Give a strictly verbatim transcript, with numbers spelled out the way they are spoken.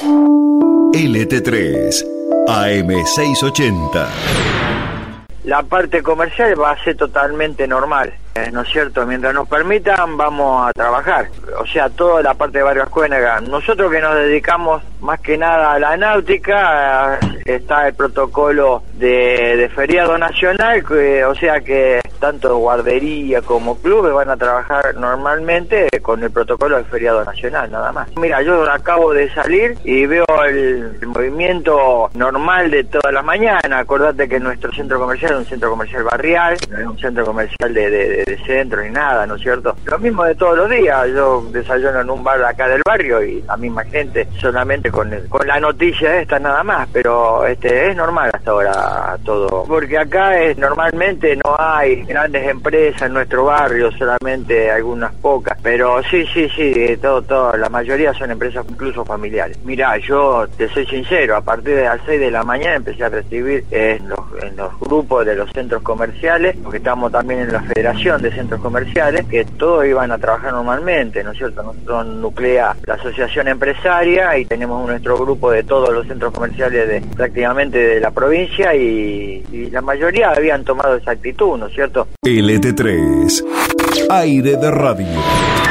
L T tres, A M seiscientos ochenta. La parte comercial va a ser totalmente normal, eh, ¿no es cierto? Mientras nos permitan, vamos a trabajar. O sea, toda la parte de Barrio Ascuénaga. Nosotros que nos dedicamos más que nada a la náutica, eh, está el protocolo de, de feriado nacional, que, o sea que tanto guardería como clubes van a trabajar normalmente con el protocolo del feriado nacional, nada más. Mira, yo acabo de salir y veo el, el movimiento normal de todas las mañanas. Acordate que nuestro centro comercial es un centro comercial barrial, no es un centro comercial de, de, de, de centro ni nada, ¿no es cierto? Lo mismo de todos los días. Yo desayuno en un bar acá del barrio y la misma gente, solamente con el, con la noticia esta nada más, pero este es normal hasta ahora todo, porque acá es normalmente no hay grandes empresas en nuestro barrio, solamente algunas pocas, pero sí, sí, sí, todo, todo, la mayoría son empresas incluso familiares. Mirá, yo te soy sincero, a partir de las seis de la mañana empecé a recibir en los, en los grupos de los centros comerciales, porque estamos también en la Federación de Centros Comerciales, que todos iban a trabajar normalmente, ¿no es cierto? Nosotros nuclea la asociación empresaria y tenemos nuestro grupo de todos los centros comerciales de prácticamente de la provincia y, y la mayoría habían tomado esa actitud, ¿no es cierto? L T tres, Aire de Radio.